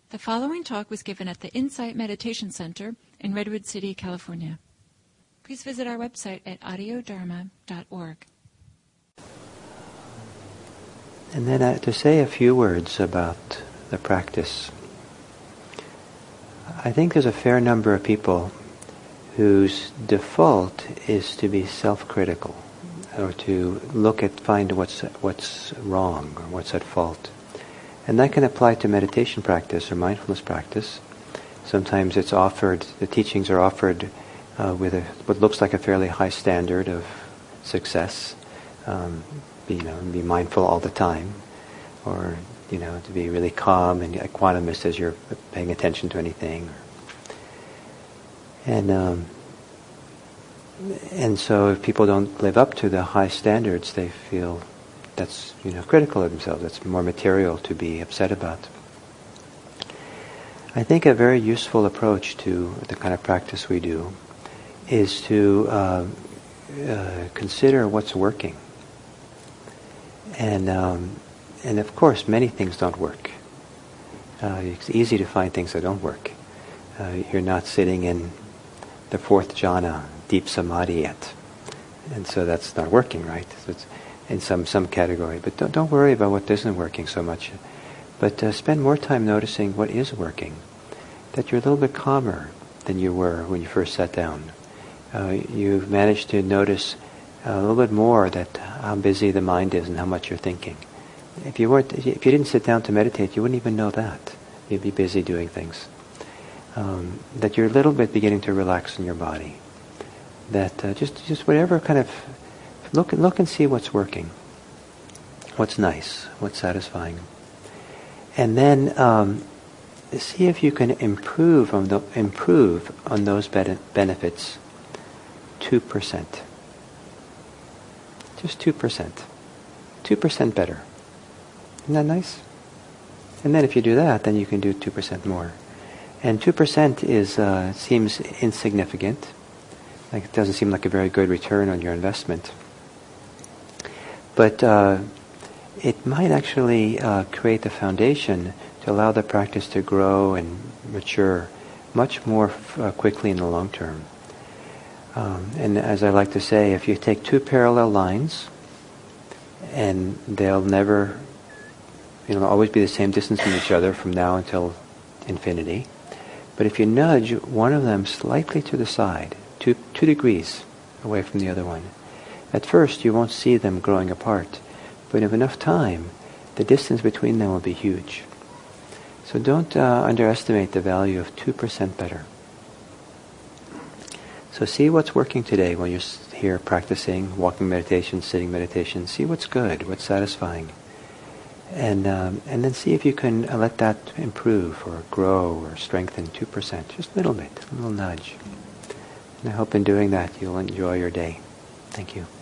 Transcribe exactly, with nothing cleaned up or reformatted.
The following talk was given at the Insight Meditation Center in Redwood City, California. Please visit our website at audio dharma dot org. And then uh, to say a few words about the practice. I think there's a fair number of people whose default is to be self-critical, or to look at, find what's what's wrong or what's at fault. And that can apply to meditation practice or mindfulness practice. Sometimes it's offered, the teachings are offered uh, with a, what looks like a fairly high standard of success. Um, be, you know, be mindful all the time, or you know, to be really calm and equanimous as you're paying attention to anything. And um, and so if people don't live up to the high standards, they feel that's, you know, critical of themselves. That's more material to be upset about. I think a very useful approach to the kind of practice we do is to uh, uh, consider what's working. And um, and of course, many things don't work. Uh, it's easy to find things that don't work. Uh, you're not sitting in the fourth jhana, deep samadhi yet, and so that's not working, right? So it's in some some category. But don't don't worry about what isn't working so much. But uh, spend more time noticing what is working. That you're a little bit calmer than you were when you first sat down. Uh, you've managed to notice a little bit more that how busy the mind is and how much you're thinking. If you weren't, if you didn't sit down to meditate, you wouldn't even know that. You'd be busy doing things. Um, that you're a little bit beginning to relax in your body. That uh, just just whatever kind of look look and see what's working, what's nice, what's satisfying, and then um, see if you can improve on the improve on those ben- benefits two percent. Just two percent. Two percent better. Isn't that nice? And then if you do that, then you can do two percent more. And two percent is uh, seems insignificant. Like it doesn't seem like a very good return on your investment. But uh, it might actually uh, create the foundation to allow the practice to grow and mature much more f- uh, quickly in the long term. Um, and as I like to say, if you take two parallel lines, and they'll never, you know, always be the same distance from each other from now until infinity. But if you nudge one of them slightly to the side, two, two degrees away from the other one, at first you won't see them growing apart. But in enough time, the distance between them will be huge. So don't uh, underestimate the value of two percent better. So see what's working today when you're here practicing, walking meditation, sitting meditation. See what's good, what's satisfying. And um, and then see if you can uh, let that improve or grow or strengthen two percent, just a little bit, a little nudge. And I hope in doing that you'll enjoy your day. Thank you.